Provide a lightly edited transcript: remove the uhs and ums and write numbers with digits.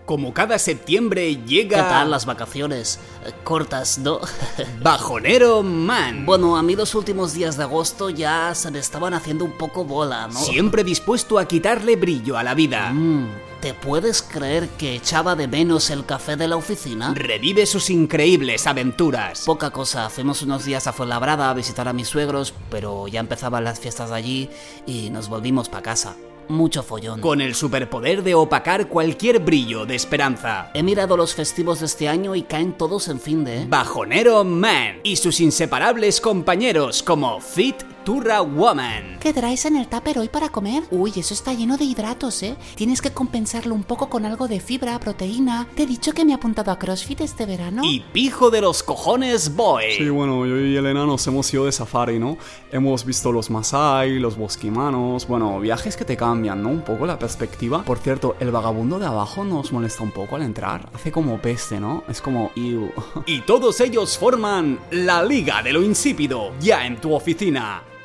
Como cada septiembre llega... ¿Qué tal las vacaciones? Cortas, ¿no? Bajonero Man. Bueno, a mí los últimos días de agosto ya se me estaban haciendo un poco bola, ¿no? Siempre dispuesto a quitarle brillo a la vida. ¿Te puedes creer que echaba de menos el café de la oficina? Revive sus increíbles aventuras. Poca cosa, fuimos unos días a Fuenlabrada a visitar a mis suegros, pero ya empezaban las fiestas de allí y nos volvimos para casa. Mucho follón. Con el superpoder de opacar cualquier brillo de esperanza. He mirado los festivos de este año y caen todos en fin de... Bajonero Man y sus inseparables compañeros como Fit Turra Woman. ¿Qué traes en el tupper hoy para comer? Uy, eso está lleno de hidratos, ¿eh? Tienes que compensarlo un poco con algo de fibra, proteína. Te he dicho que me he apuntado a CrossFit este verano. Y Pijo de los Cojones Boy. Sí, bueno, yo y Elena nos hemos ido de safari, ¿no? Hemos visto los Masái, los bosquimanos, bueno, viajes que te cambian, ¿no? Un poco la perspectiva. Por cierto, el vagabundo de abajo nos molesta un poco al entrar. Hace como peste, ¿no? Es como... Ew. Y todos ellos forman la Liga de lo Insípido, ya en tu oficina.